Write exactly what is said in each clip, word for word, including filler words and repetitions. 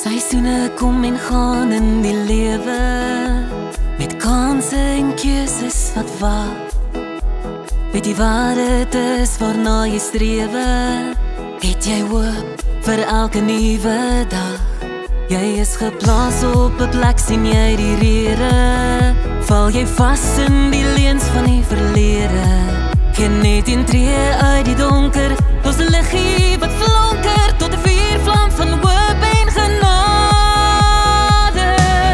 Seisoene kom en gaan in die lewe, met kanse en keuses wat waak. Weet jy wat het is waarna jy strewe? Het jy hoop vir elke nuwe dag? Jy is geplaas op 'n plek, sien jy die rede? Val jy vas in die leuns van die verlede? Geen net een tree uit die donker, los 'n liggie wat flonker tot 'n vuurvlam van hoop en genade.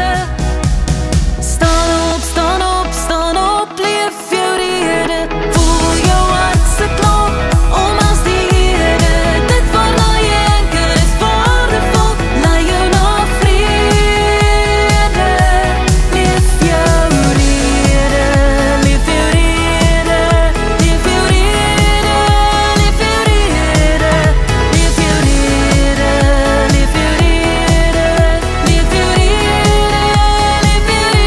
Staan op, staan op, staan op, leef jou rede. Voel jou hart se klop, om as die Here. Dit waarna jy anker is waardevol, lei jou na vrede. Leef jou rede, leef jou rede, leef jou rede, leef jou rede, leef jou rede, leef jou rede, leef jou rede,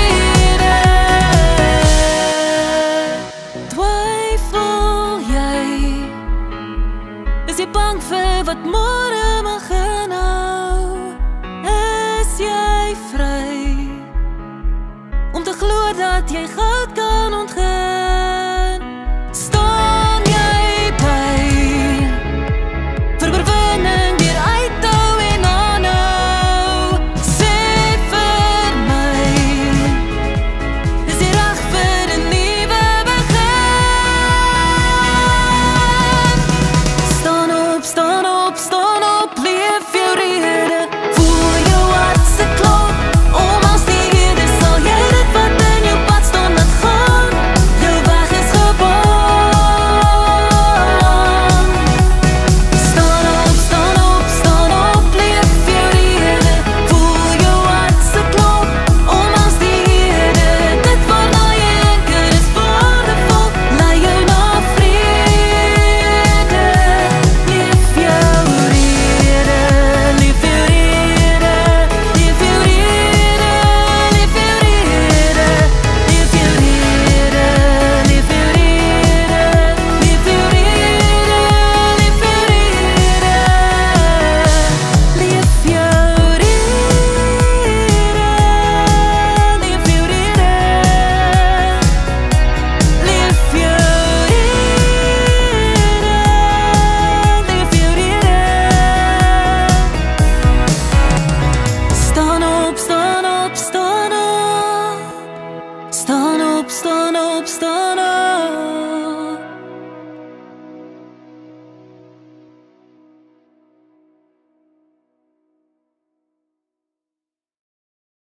leef jou rede. Twyfel jy? Is jy bang vir wat môre mag inhou? Is jy vry om te glo dat jy gaan